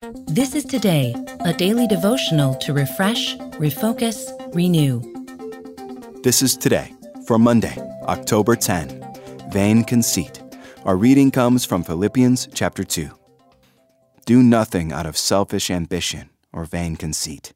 This is Today, a daily devotional to refresh, refocus, renew. This is Today for Monday, October 10. Vain conceit. Our reading comes from Philippians chapter 2. Do nothing out of selfish ambition or vain conceit.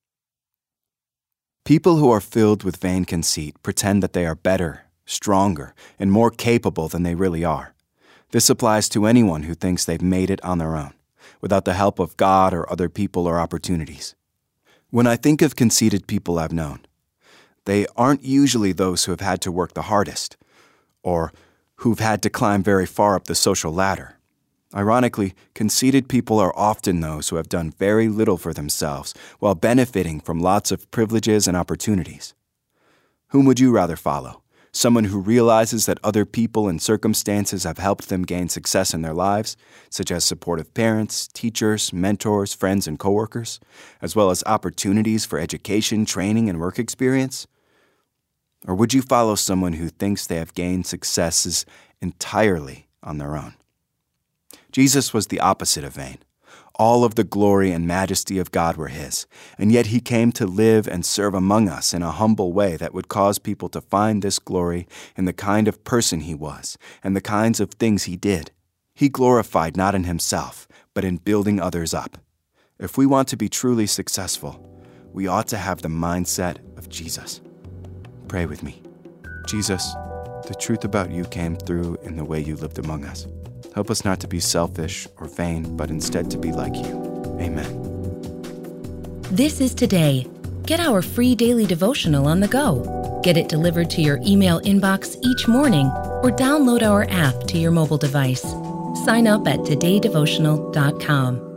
People who are filled with vain conceit pretend that they are better, stronger, and more capable than they really are. This applies to anyone who thinks they've made it on their own, without the help of God or other people or opportunities. When I think of conceited people I've known, they aren't usually those who have had to work the hardest, or who've had to climb very far up the social ladder. Ironically, conceited people are often those who have done very little for themselves while benefiting from lots of privileges and opportunities. Whom would you rather follow? Someone who realizes that other people and circumstances have helped them gain success in their lives, such as supportive parents, teachers, mentors, friends, and coworkers, as well as opportunities for education, training, and work experience? Or would you follow someone who thinks they have gained successes entirely on their own? Jesus was the opposite of vain. All of the glory and majesty of God were his, and yet he came to live and serve among us in a humble way that would cause people to find this glory in the kind of person he was and the kinds of things he did. He glorified not in himself, but in building others up. If we want to be truly successful, we ought to have the mindset of Jesus. Pray with me. Jesus, the truth about you came through in the way you lived among us. Help us not to be selfish or vain, but instead to be like you. Amen. This is Today. Get our free daily devotional on the go. Get it delivered to your email inbox each morning or download our app to your mobile device. Sign up at todaydevotional.com.